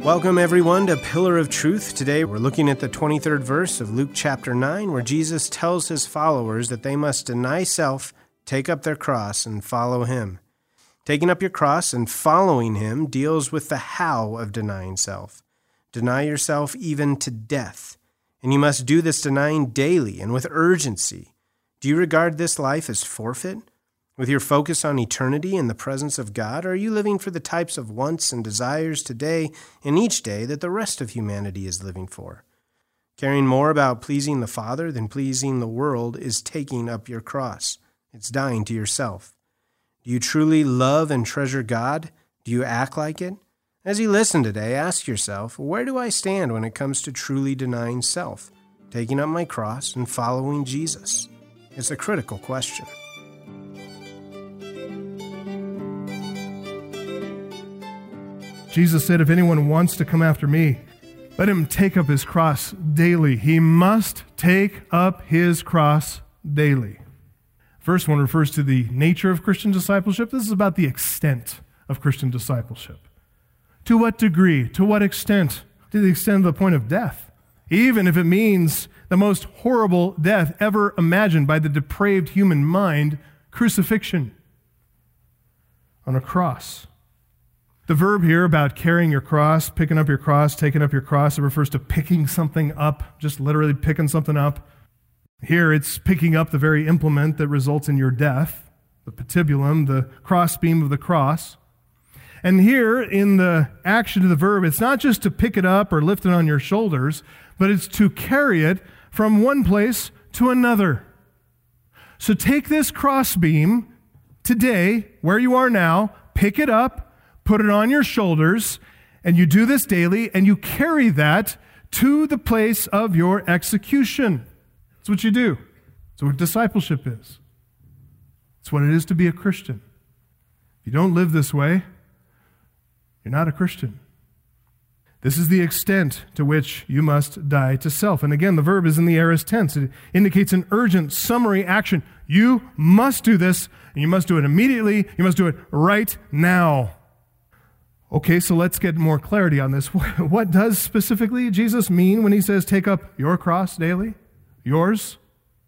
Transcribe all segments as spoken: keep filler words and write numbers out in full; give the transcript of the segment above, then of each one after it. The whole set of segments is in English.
Welcome everyone to Pillar of Truth. Today we're looking at the twenty-third verse of Luke chapter nine, where Jesus tells his followers that they must deny self, take up their cross, and follow him. Taking up your cross and following him deals with the how of denying self. Deny yourself even to death. And you must do this denying daily and with urgency. Do you regard this life as forfeit? With your focus on eternity in the presence of God, or are you living for the types of wants and desires today and each day that the rest of humanity is living for? Caring more about pleasing the Father than pleasing the world is taking up your cross. It's dying to yourself. Do you truly love and treasure God? Do you act like it? As you listen today, ask yourself, where do I stand when it comes to truly denying self, taking up my cross, and following Jesus? It's a critical question. Jesus said, if anyone wants to come after me, let him take up his cross daily. He must take up his cross daily. First one refers to the nature of Christian discipleship. This is about the extent of Christian discipleship. To what degree? To what extent? To the extent of the point of death. Even if it means the most horrible death ever imagined by the depraved human mind, crucifixion on a cross. The verb here about carrying your cross, picking up your cross, taking up your cross, it refers to picking something up, just literally picking something up. Here it's picking up the very implement that results in your death, the patibulum, the crossbeam of the cross. And here in the action of the verb, it's not just to pick it up or lift it on your shoulders, but it's to carry it from one place to another. So take this crossbeam today, where you are now, pick it up, put it on your shoulders, and you do this daily, and you carry that to the place of your execution. That's what you do. That's what discipleship is. It's what it is to be a Christian. If you don't live this way, you're not a Christian. This is the extent to which you must die to self. And again, the verb is in the aorist tense. It indicates an urgent summary action. You must do this, and you must do it immediately. You must do it right now. Okay, so let's get more clarity on this. What does specifically Jesus mean when he says, take up your cross daily? Yours?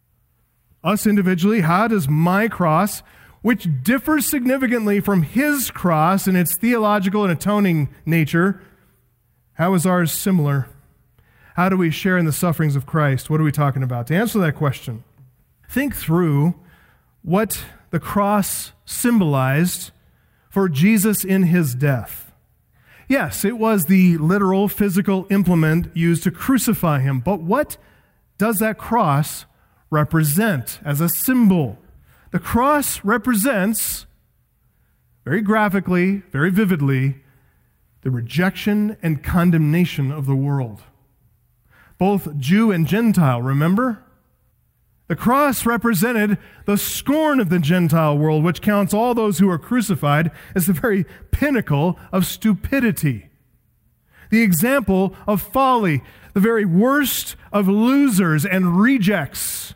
Us individually? How does my cross, which differs significantly from his cross in its theological and atoning nature, how is ours similar? How do we share in the sufferings of Christ? What are we talking about? To answer that question, think through what the cross symbolized for Jesus in his death. Yes, it was the literal physical implement used to crucify him, but what does that cross represent as a symbol? The cross represents, very graphically, very vividly, the rejection and condemnation of the world. Both Jew and Gentile, remember? The cross represented the scorn of the Gentile world, which counts all those who are crucified as the very pinnacle of stupidity. The example of folly, the very worst of losers and rejects.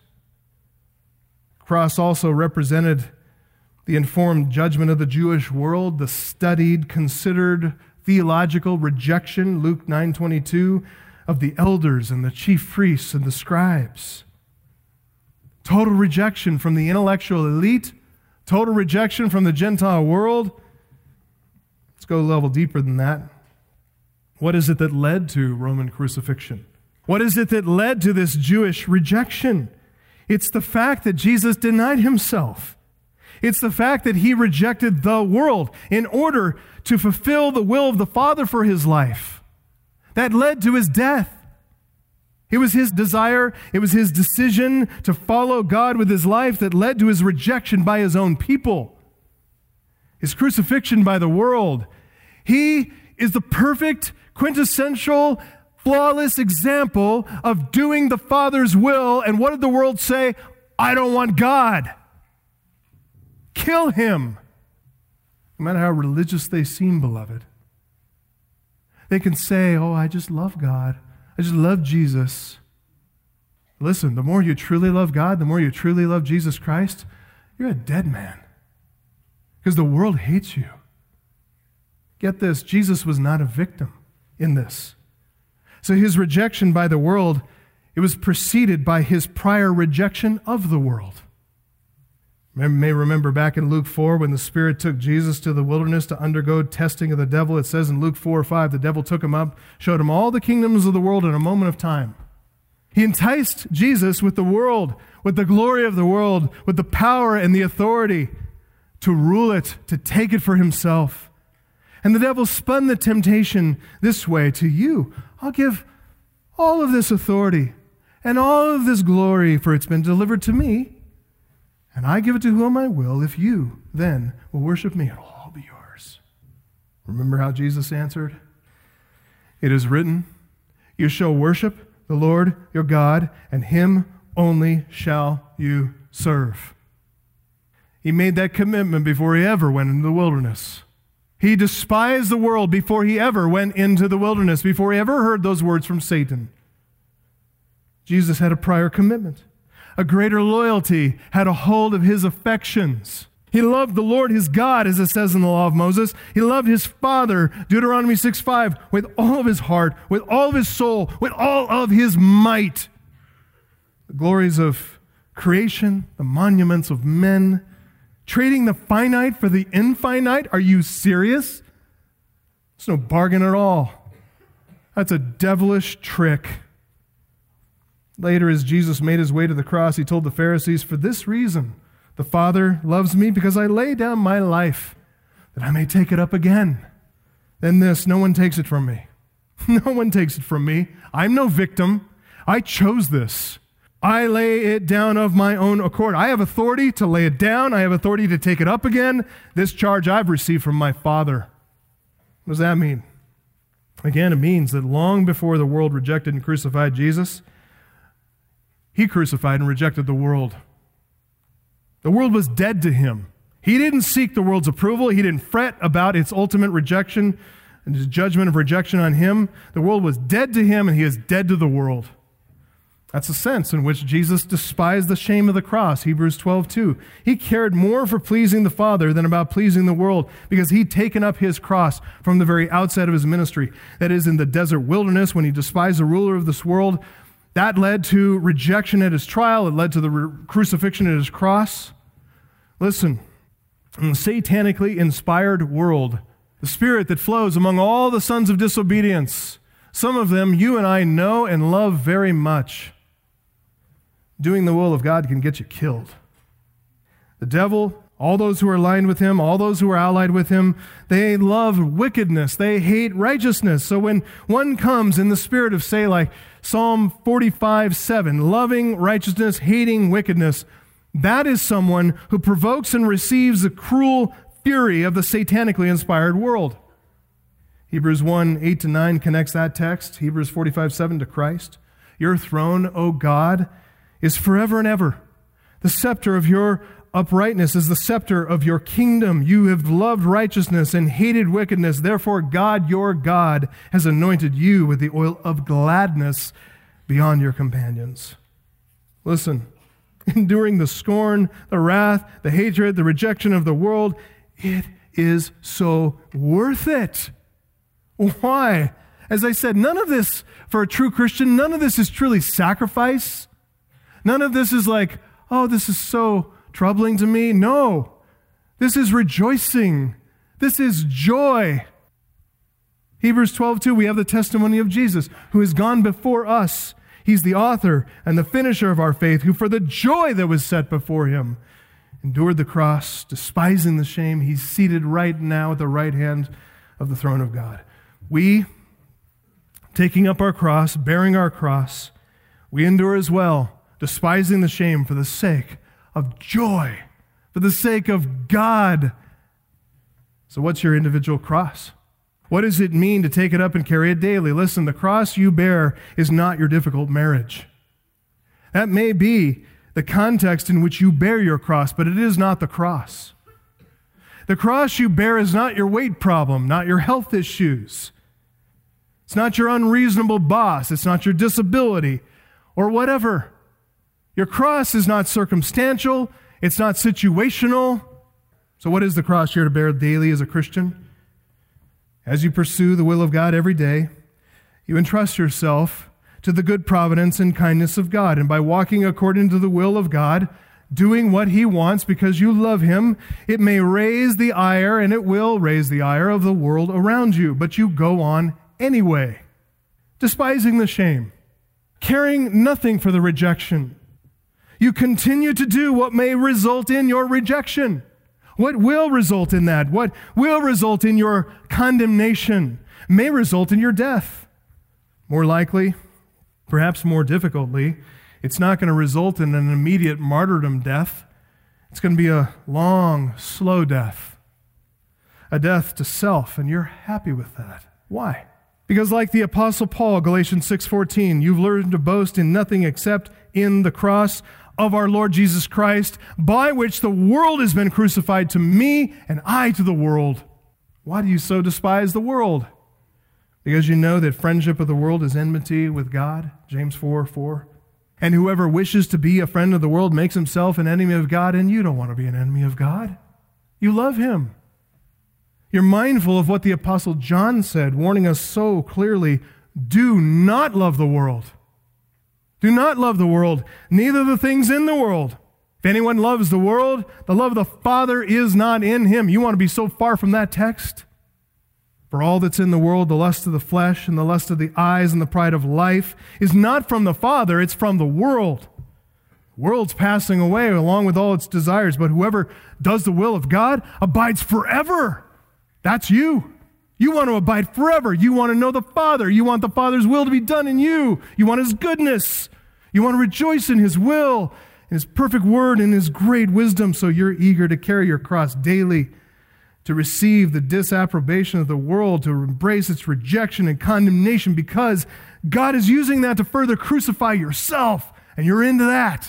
The cross also represented the informed judgment of the Jewish world, the studied, considered theological rejection, Luke nine twenty-two, of the elders and the chief priests and the scribes. Total rejection from the intellectual elite, total rejection from the Gentile world. Let's go a level deeper than that. What is it that led to Roman crucifixion? What is it that led to this Jewish rejection? It's the fact that Jesus denied himself. It's the fact that he rejected the world in order to fulfill the will of the Father for his life. That led to his death. It was his desire, it was his decision to follow God with his life that led to his rejection by his own people. His crucifixion by the world. He is the perfect, quintessential, flawless example of doing the Father's will. And what did the world say? I don't want God. Kill him. No matter how religious they seem, beloved. They can say, oh, I just love God. I just love Jesus. Listen, the more you truly love God, the more you truly love Jesus Christ, you're a dead man. Because the world hates you. Get this, Jesus was not a victim. in this. So his rejection by the world, it was preceded by his prior rejection of the world. You may remember back in Luke four when the Spirit took Jesus to the wilderness to undergo testing of the devil. It says in Luke four or five, the devil took him up, showed him all the kingdoms of the world in a moment of time. He enticed Jesus with the world, with the glory of the world, with the power and the authority to rule it, to take it for himself. And the devil spun the temptation this way: to you, I'll give all of this authority and all of this glory, for it's been delivered to me. And I give it to whom I will. If you then will worship me, it'll all be yours. Remember how Jesus answered? It is written, you shall worship the Lord your God, and him only shall you serve. He made that commitment before he ever went into the wilderness. He despised the world before he ever went into the wilderness, before he ever heard those words from Satan. Jesus had a prior commitment. A greater loyalty had a hold of his affections. He loved the Lord his God, as it says in the law of Moses. He loved his Father, Deuteronomy six five, with all of his heart, with all of his soul, with all of his might. The glories of creation, the monuments of men, trading the finite for the infinite. Are you serious? It's no bargain at all. That's a devilish trick. Later, as Jesus made his way to the cross, he told the Pharisees, for this reason, the Father loves me, because I lay down my life that I may take it up again. Then this, no one takes it from me. No one takes it from me. I'm no victim. I chose this. I lay it down of my own accord. I have authority to lay it down. I have authority to take it up again. This charge I've received from my Father. What does that mean? Again, it means that long before the world rejected and crucified Jesus, he crucified and rejected the world. The world was dead to him. He didn't seek the world's approval. He didn't fret about its ultimate rejection and his judgment of rejection on him. The world was dead to him, and he is dead to the world. That's the sense in which Jesus despised the shame of the cross, Hebrews twelve two. He cared more for pleasing the Father than about pleasing the world, because he'd taken up his cross from the very outset of his ministry. That is, in the desert wilderness, when he despised the ruler of this world. That led to rejection at his trial. It led to the re- crucifixion at his cross. Listen, in the satanically inspired world, the spirit that flows among all the sons of disobedience, some of them you and I know and love very much. Doing the will of God can get you killed. The devil, all those who are aligned with him, all those who are allied with him, they love wickedness. They hate righteousness. So when one comes in the spirit of, say, like Psalm forty-five seven, loving righteousness, hating wickedness, that is someone who provokes and receives the cruel fury of the satanically inspired world. Hebrews one eight to nine connects that text, Hebrews forty-five seven, to Christ. Your throne, O God, is forever and ever. The scepter of your uprightness is the scepter of your kingdom. You have loved righteousness and hated wickedness. Therefore, God, your God, has anointed you with the oil of gladness beyond your companions. Listen, enduring the scorn, the wrath, the hatred, the rejection of the world, it is so worth it. Why? As I said, none of this, for a true Christian, none of this is truly sacrifice. None of this is like, oh, this is so troubling to me. No, this is rejoicing. This is joy. Hebrews twelve two, we have the testimony of Jesus, who has gone before us. He's the author and the finisher of our faith, who for the joy that was set before him endured the cross, despising the shame. He's seated right now at the right hand of the throne of God. We, taking up our cross, bearing our cross, we endure as well, despising the shame for the sake of joy, for the sake of God. So what's your individual cross? What does it mean to take it up and carry it daily? Listen, the cross you bear is not your difficult marriage. That may be the context in which you bear your cross, but it is not the cross. The cross you bear is not your weight problem, not your health issues. It's not your unreasonable boss. It's not your disability or whatever. Your cross is not circumstantial. It's not situational. So what is the cross you're to bear daily as a Christian? As you pursue the will of God every day, You entrust yourself to the good providence and kindness of God, and by walking according to the will of God, doing what He wants because you love Him, it may raise the ire, and it will raise the ire of the world around you, but you go on anyway, despising the shame, caring nothing for the rejection. You continue to do what may result in your rejection. What will result in that? What will result in your condemnation? May result in your death. More likely, perhaps more difficultly, it's not going to result in an immediate martyrdom death. It's going to be a long, slow death. A death to self, and you're happy with that. Why? Because like the Apostle Paul, Galatians six fourteen, you've learned to boast in nothing except in the cross of our Lord Jesus Christ, by which the world has been crucified to me and I to the world. Why do you so despise the world? Because you know that friendship with the world is enmity with God, James four four. And whoever wishes to be a friend of the world makes himself an enemy of God, and you don't want to be an enemy of God. You love Him. You're mindful of what the Apostle John said, warning us so clearly, do not love the world. Do not love the world, neither the things in the world. If anyone loves the world, the love of the Father is not in him. You want to be so far from that text? For all that's in the world, the lust of the flesh and the lust of the eyes and the pride of life, is not from the Father, it's from the world. The world's passing away along with all its desires, but whoever does the will of God abides forever. That's you. You want to abide forever. You want to know the Father. You want the Father's will to be done in you. You want His goodness. You want to rejoice in His will, in His perfect word, and His great wisdom, so you're eager to carry your cross daily, to receive the disapprobation of the world, to embrace its rejection and condemnation, because God is using that to further crucify yourself, and you're into that.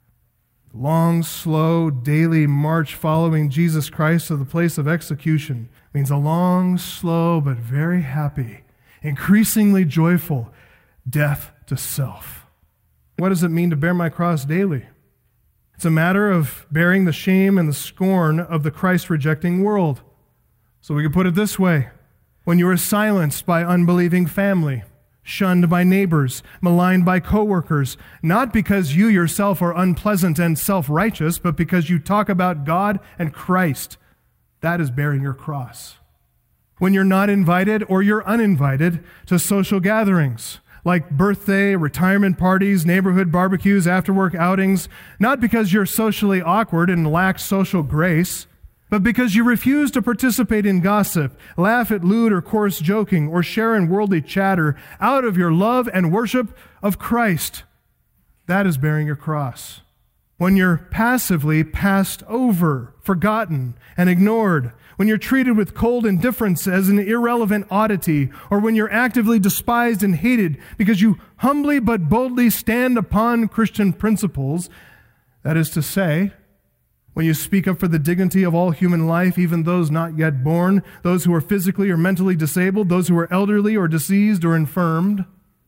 The long, slow, daily march following Jesus Christ to the place of execution means a long, slow, but very happy, increasingly joyful death to self. What does it mean to bear my cross daily? It's a matter of bearing the shame and the scorn of the Christ-rejecting world. So we can put it this way. When you are silenced by unbelieving family, shunned by neighbors, maligned by coworkers, not because you yourself are unpleasant and self-righteous, but because you talk about God and Christ, that is bearing your cross. When you're not invited or you're uninvited to social gatherings, like birthday, retirement parties, neighborhood barbecues, after-work outings, not because you're socially awkward and lack social grace, but because you refuse to participate in gossip, laugh at lewd or coarse joking, or share in worldly chatter out of your love and worship of Christ. That is bearing your cross. When you're passively passed over, forgotten, and ignored, when you're treated with cold indifference as an irrelevant oddity, or when you're actively despised and hated because you humbly but boldly stand upon Christian principles, that is to say, when you speak up for the dignity of all human life, even those not yet born, those who are physically or mentally disabled, those who are elderly or diseased or infirmed,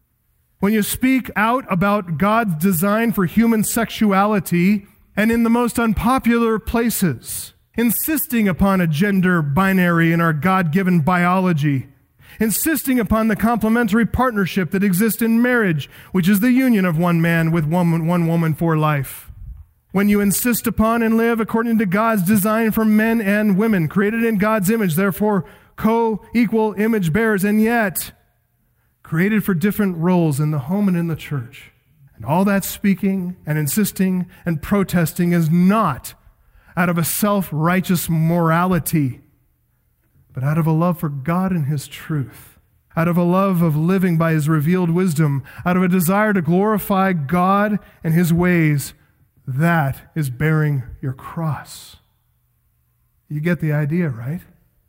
when you speak out about God's design for human sexuality and in the most unpopular places, insisting upon a gender binary in our God-given biology, insisting upon the complementary partnership that exists in marriage, which is the union of one man with one, one woman for life. When you insist upon and live according to God's design for men and women, created in God's image, therefore co-equal image bearers, and yet created for different roles in the home and in the church. And all that speaking and insisting and protesting is not out of a self-righteous morality, but out of a love for God and His truth, out of a love of living by His revealed wisdom, out of a desire to glorify God and His ways. That is bearing your cross. You get the idea, right?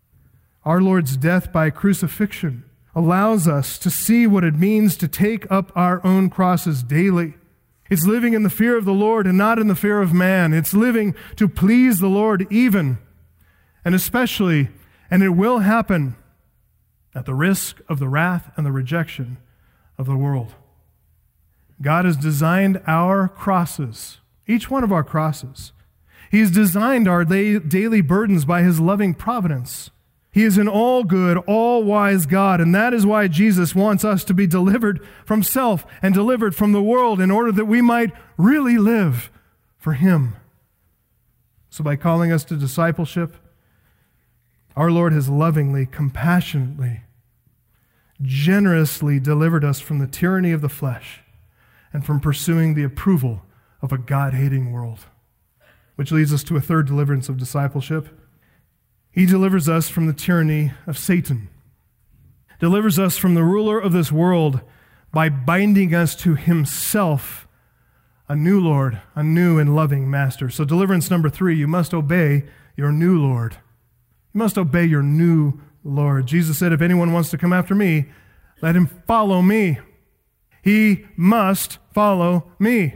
Our Lord's death by crucifixion allows us to see what it means to take up our own crosses daily. It's living in the fear of the Lord and not in the fear of man. It's living to please the Lord even, and especially, and it will happen, at the risk of the wrath and the rejection of the world. God has designed our crosses, each one of our crosses. He's designed our daily burdens by His loving providence. He is an all-good, all-wise God, and that is why Jesus wants us to be delivered from self and delivered from the world in order that we might really live for Him. So by calling us to discipleship, our Lord has lovingly, compassionately, generously delivered us from the tyranny of the flesh and from pursuing the approval of a God-hating world. Which leads us to a third deliverance of discipleship. He delivers us from the tyranny of Satan, delivers us from the ruler of this world by binding us to Himself, a new Lord, a new and loving Master. So deliverance number three, you must obey your new Lord. You must obey your new Lord. Jesus said, if anyone wants to come after me, let him follow me. He must follow me.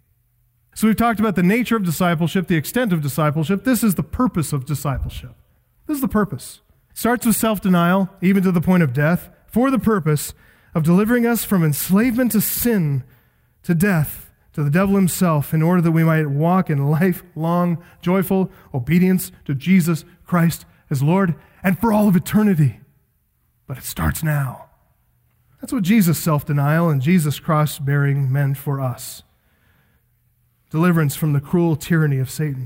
So we've talked about the nature of discipleship, the extent of discipleship. This is the purpose of discipleship. This is the purpose. It starts with self-denial, even to the point of death, for the purpose of delivering us from enslavement to sin, to death, to the devil himself, in order that we might walk in lifelong, joyful obedience to Jesus Christ as Lord, and for all of eternity. But it starts now. That's what Jesus' self-denial and Jesus' cross-bearing meant for us. Deliverance from the cruel tyranny of Satan.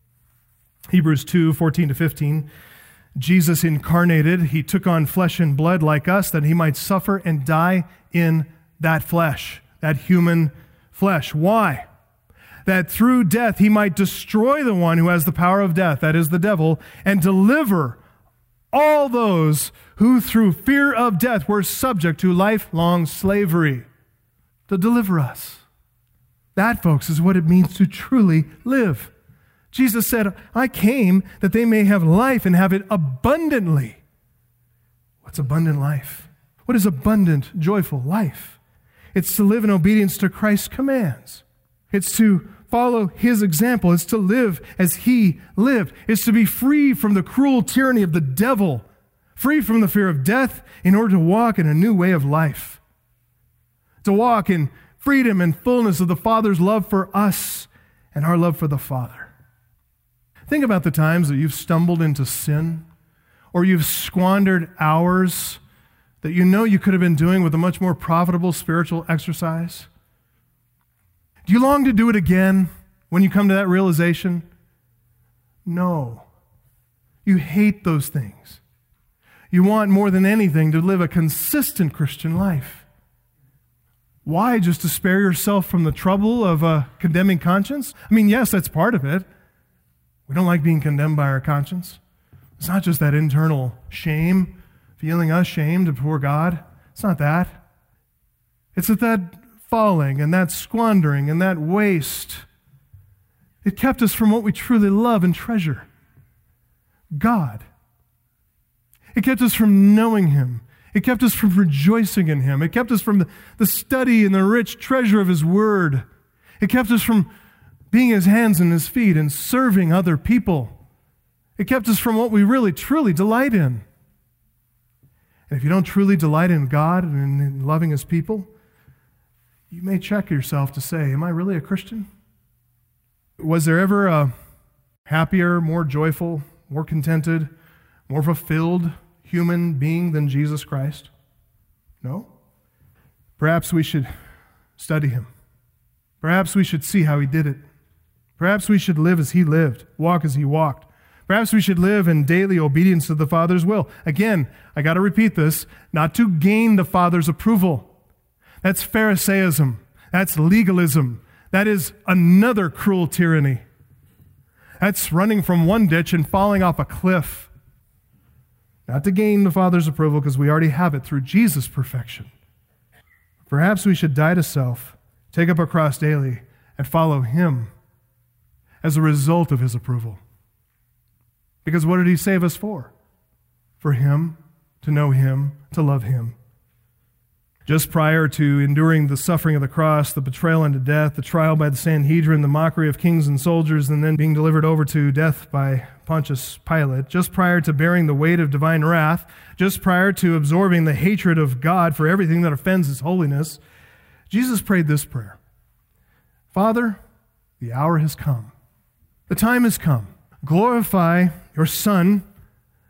Hebrews two, fourteen to fifteen. Jesus incarnated, He took on flesh and blood like us, that He might suffer and die in that flesh, that human flesh. Why? That through death He might destroy the one who has the power of death, that is the devil, and deliver all those who through fear of death were subject to lifelong slavery. To deliver us. That, folks, is what it means to truly live. Jesus said, I came that they may have life and have it abundantly. What's abundant life? What is abundant, joyful life? It's to live in obedience to Christ's commands. It's to follow His example. It's to live as He lived. It's to be free from the cruel tyranny of the devil, free from the fear of death, in order to walk in a new way of life. To walk in freedom and fullness of the Father's love for us and our love for the Father. Think about the times that you've stumbled into sin, or you've squandered hours that you know you could have been doing with a much more profitable spiritual exercise. Do you long to do it again when you come to that realization? No. You hate those things. You want more than anything to live a consistent Christian life. Why? Just to spare yourself from the trouble of a condemning conscience? I mean, yes, that's part of it. We don't like being condemned by our conscience. It's not just that internal shame, feeling ashamed before God. It's not that. It's that that falling and that squandering and that waste, it kept us from what we truly love and treasure. God. It kept us from knowing Him. It kept us from rejoicing in Him. It kept us from the, the study and the rich treasure of His Word. It kept us from being His hands and His feet and serving other people. It kept us from what we really, truly delight in. And if you don't truly delight in God and in loving His people, you may check yourself to say, am I really a Christian? Was there ever a happier, more joyful, more contented, more fulfilled human being than Jesus Christ? No? Perhaps we should study Him. Perhaps we should see how He did it. Perhaps we should live as He lived, walk as He walked. Perhaps we should live in daily obedience to the Father's will. Again, I got to repeat this, not to gain the Father's approval. That's Pharisaism. That's legalism. That is another cruel tyranny. That's running from one ditch and falling off a cliff. Not to gain the Father's approval, because we already have it through Jesus' perfection. Perhaps we should die to self, take up our cross daily, and follow Him as a result of His approval. Because what did He save us for? For Him, to know Him, to love Him. Just prior to enduring the suffering of the cross, the betrayal unto death, the trial by the Sanhedrin, the mockery of kings and soldiers, and then being delivered over to death by Pontius Pilate, just prior to bearing the weight of divine wrath, just prior to absorbing the hatred of God for everything that offends His holiness, Jesus prayed this prayer. Father, the hour has come. The time has come. Glorify your Son,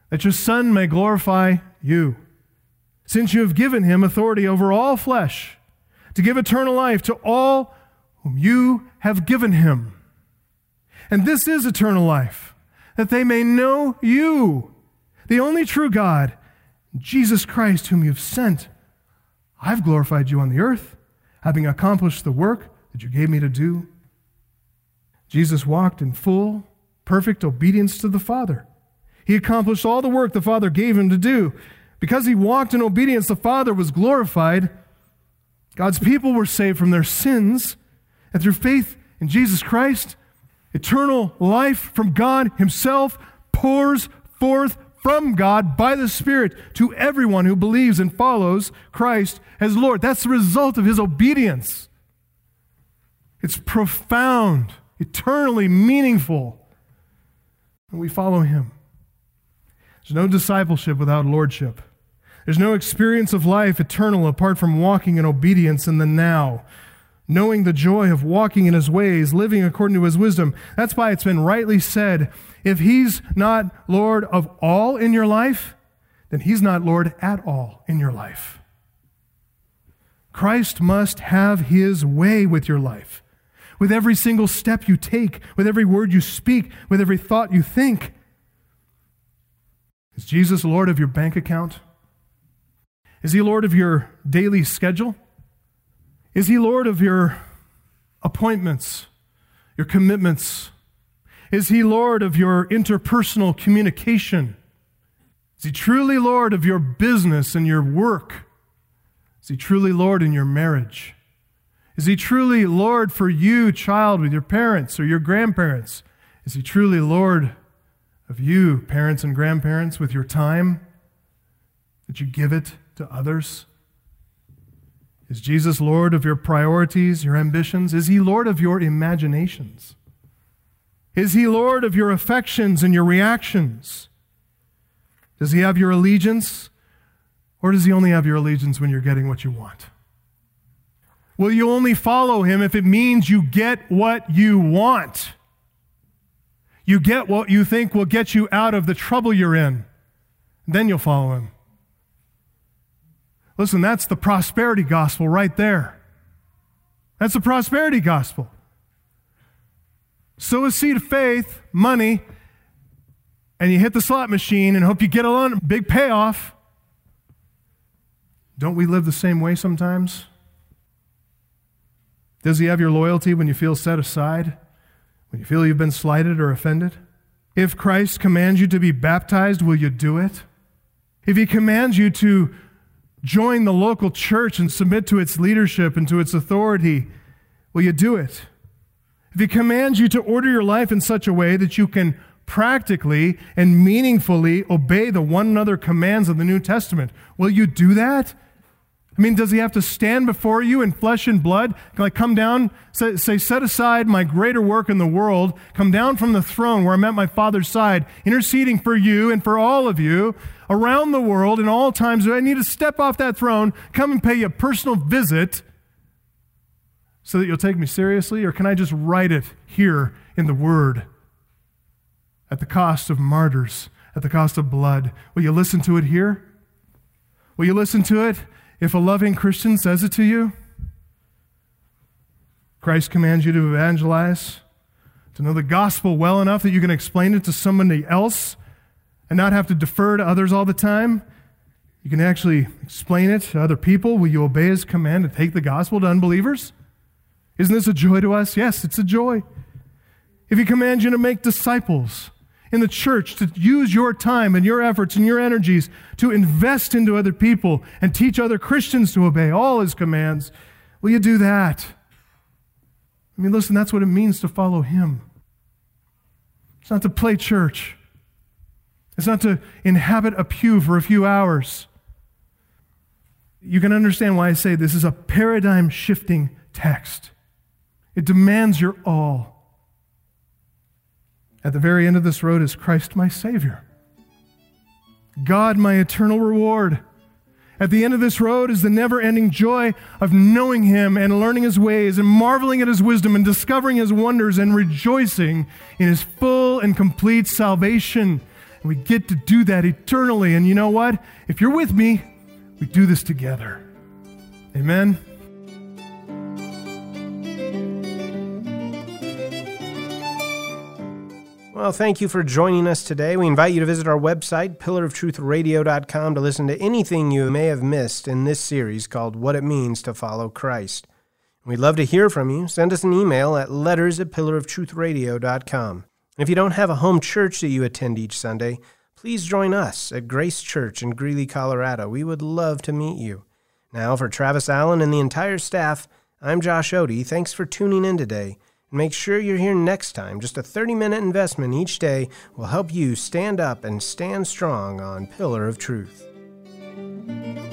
that your Son may glorify you, since you have given him authority over all flesh, to give eternal life to all whom you have given him. And this is eternal life, that they may know you, the only true God, Jesus Christ, whom you have sent. I've glorified you on the earth, having accomplished the work that you gave me to do. Jesus walked in full, perfect obedience to the Father. He accomplished all the work the Father gave him to do. Because he walked in obedience, the Father was glorified. God's people were saved from their sins, and through faith in Jesus Christ, eternal life from God himself pours forth from God by the Spirit to everyone who believes and follows Christ as Lord. That's the result of his obedience. It's profound, eternally meaningful, and we follow him. There's no discipleship without lordship. There's no experience of life eternal apart from walking in obedience in the now, knowing the joy of walking in his ways, living according to his wisdom. That's why it's been rightly said, if he's not Lord of all in your life, then he's not Lord at all in your life. Christ must have his way with your life, with every single step you take, with every word you speak, with every thought you think. Is Jesus Lord of your bank account? Is he Lord of your daily schedule? Is he Lord of your appointments, your commitments? Is he Lord of your interpersonal communication? Is he truly Lord of your business and your work? Is he truly Lord in your marriage? Is he truly Lord for you, child, with your parents or your grandparents? Is he truly Lord of you, parents and grandparents, with your time, that you give it to others? Is Jesus Lord of your priorities, your ambitions? Is he Lord of your imaginations? Is he Lord of your affections and your reactions? Does he have your allegiance, or does he only have your allegiance when you're getting what you want? Will you only follow him if it means you get what you want? You get what you think will get you out of the trouble you're in. Then you'll follow him. Listen, that's the prosperity gospel right there. That's the prosperity gospel. Sow a seed of faith, money, and you hit the slot machine and hope you get a big payoff. Don't we live the same way sometimes? Does he have your loyalty when you feel set aside? When you feel you've been slighted or offended? If Christ commands you to be baptized, will you do it? If he commands you to join the local church and submit to its leadership and to its authority, will you do it? If he commands you to order your life in such a way that you can practically and meaningfully obey the one another commands of the New Testament, will you do that? I mean, does he have to stand before you in flesh and blood? Can I come down, say, say, set aside my greater work in the world, come down from the throne where I'm at my Father's side, interceding for you and for all of you around the world in all times? Do I need to step off that throne, come and pay you a personal visit so that you'll take me seriously? Or can I just write it here in the Word at the cost of martyrs, at the cost of blood? Will you listen to it here? Will you listen to it if a loving Christian says it to you? Christ commands you to evangelize, to know the gospel well enough that you can explain it to somebody else and not have to defer to others all the time. You can actually explain it to other people. Will you obey his command to take the gospel to unbelievers? Isn't this a joy to us? Yes, it's a joy. If he commands you to make disciples in the church, to use your time and your efforts and your energies to invest into other people and teach other Christians to obey all his commands, will you do that? I mean, listen, that's what it means to follow him. It's not to play church. It's not to inhabit a pew for a few hours. You can understand why I say this is a paradigm-shifting text. It demands your all. At the very end of this road is Christ my Savior, God my eternal reward. At the end of this road is the never-ending joy of knowing him and learning his ways and marveling at his wisdom and discovering his wonders and rejoicing in his full and complete salvation. And we get to do that eternally. And you know what? If you're with me, we do this together. Amen. Well, thank you for joining us today. We invite you to visit our website, pillar of truth radio dot com, to listen to anything you may have missed in this series called What It Means to Follow Christ. We'd love to hear from you. Send us an email at letters at pillar of truth radio dot com. And if you don't have a home church that you attend each Sunday, please join us at Grace Church in Greeley, Colorado. We would love to meet you. Now, for Travis Allen and the entire staff, I'm Josh Odie. Thanks for tuning in today. And make sure you're here next time. Just a thirty-minute investment each day will help you stand up and stand strong on Pillar of Truth.